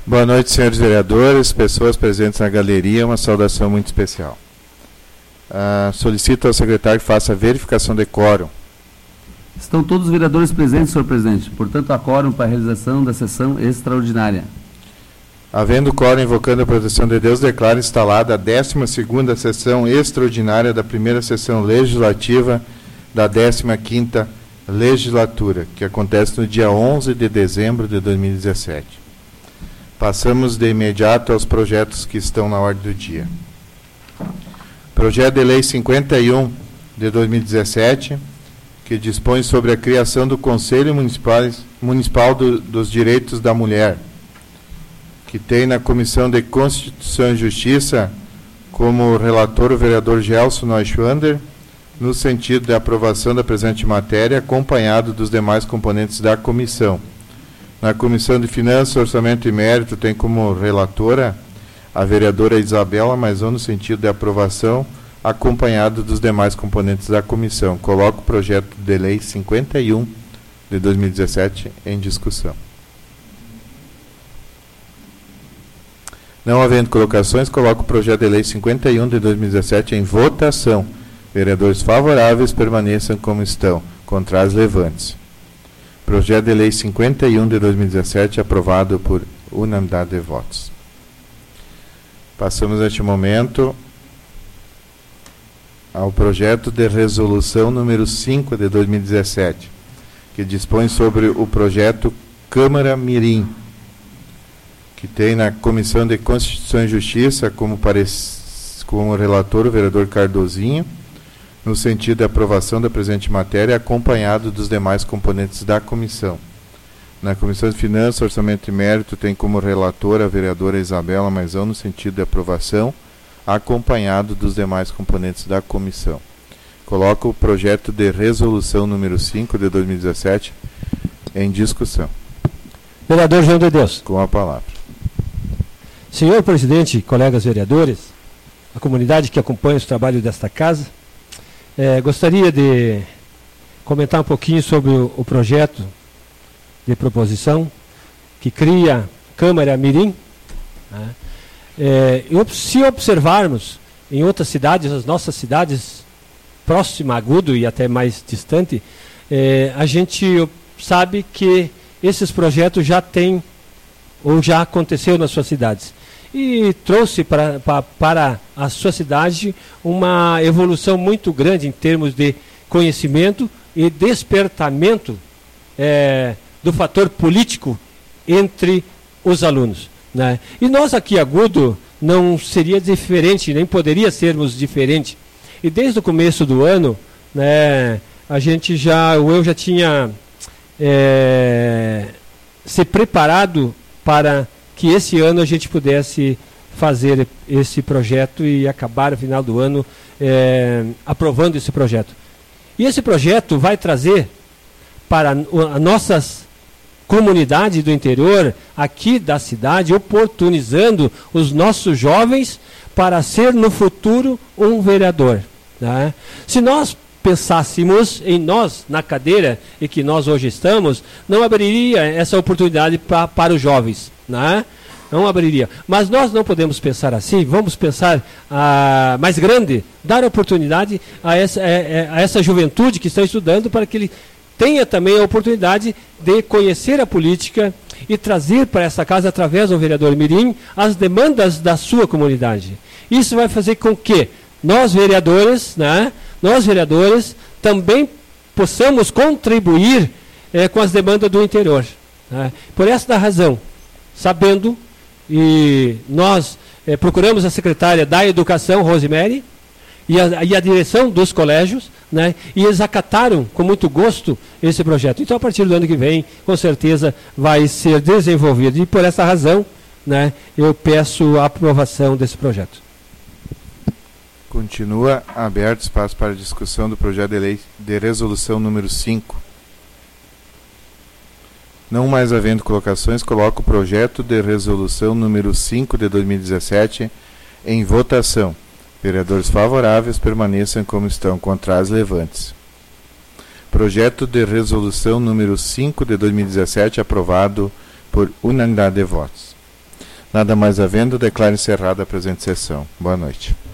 Boa noite, senhores vereadores, pessoas presentes na galeria, uma saudação muito especial. Solicito ao secretário que faça a verificação de quórum. Estão todos os vereadores presentes, senhor presidente. Portanto, há quórum para a realização da sessão extraordinária. Havendo quórum, invocando a proteção de Deus, declaro instalada a 12ª sessão extraordinária da primeira sessão legislativa da 15ª legislatura, que acontece no dia 11 de dezembro de 2017. Passamos de imediato aos projetos que estão na ordem do dia. Projeto de Lei 51 de 2017, que dispõe sobre a criação do Conselho Municipal dos Direitos da Mulher, que tem na Comissão de Constituição e Justiça como relator o vereador Gelson Neuschwander, no sentido de aprovação da presente matéria, acompanhado dos demais componentes da comissão. Na Comissão de Finanças, Orçamento e Mérito tem como relatora a vereadora Isabela Maison, no sentido de aprovação, acompanhado dos demais componentes da comissão. Coloco o projeto de lei 51 de 2017 em discussão. Não havendo colocações, coloco o projeto de lei 51 de 2017 em votação. Vereadores favoráveis permaneçam como estão. Contrários, levante-se. Projeto de Lei 51 de 2017, aprovado por unanimidade de votos. Passamos neste momento ao projeto de resolução número 5 de 2017, que dispõe sobre o projeto Câmara Mirim, que tem na Comissão de Constituição e Justiça como relator o vereador Cardozinho, no sentido de aprovação da presente matéria, acompanhado dos demais componentes da comissão. Na Comissão de Finanças, Orçamento e Mérito, tem como relatora a vereadora Isabela Maison, no sentido de aprovação, acompanhado dos demais componentes da comissão. Coloco o projeto de resolução número 5 de 2017 em discussão. Vereador João de Deus. Com a palavra. Senhor presidente, colegas vereadores, a comunidade que acompanha os trabalhos desta casa, gostaria de comentar um pouquinho sobre o projeto de proposição que cria Câmara Mirim. Se observarmos em outras cidades, as nossas cidades próximas a Agudo e até mais distante, a gente sabe que esses projetos já têm ou já aconteceu nas suas cidades. E trouxe para a sua cidade uma evolução muito grande em termos de conhecimento e despertamento do fator político entre os alunos, né? E nós aqui, Agudo, não seria diferente, nem poderia sermos diferente. E desde o começo do ano, né, eu já tinha se preparado para que esse ano a gente pudesse fazer esse projeto e acabar no final do ano aprovando esse projeto. E esse projeto vai trazer para a nossas comunidade do interior, aqui da cidade, oportunizando os nossos jovens para ser no futuro um vereador, né? Se nós pensássemos em nós, na cadeira e que nós hoje estamos, não abriria essa oportunidade para os jovens, né? Não abriria. Mas nós não podemos pensar assim, vamos pensar mais grande, dar oportunidade a essa juventude que está estudando para que ele tenha também a oportunidade de conhecer a política e trazer para essa casa, através do vereador Mirim, as demandas da sua comunidade. Isso vai fazer com que nós vereadores, né, também possamos contribuir com as demandas do interior, né? Por esta razão, sabendo, e nós procuramos a secretária da Educação, Rosemary, e a direção dos colégios, né, e eles acataram com muito gosto esse projeto. Então, a partir do ano que vem, com certeza, vai ser desenvolvido. E por essa razão, né, eu peço a aprovação desse projeto. Continua aberto espaço para discussão do projeto de lei de resolução número 5. Não mais havendo colocações, coloco o projeto de resolução número 5 de 2017 em votação. Vereadores favoráveis permaneçam como estão. Contrários, levante-se. Projeto de resolução número 5 de 2017 aprovado por unanimidade de votos. Nada mais havendo, declaro encerrada a presente sessão. Boa noite.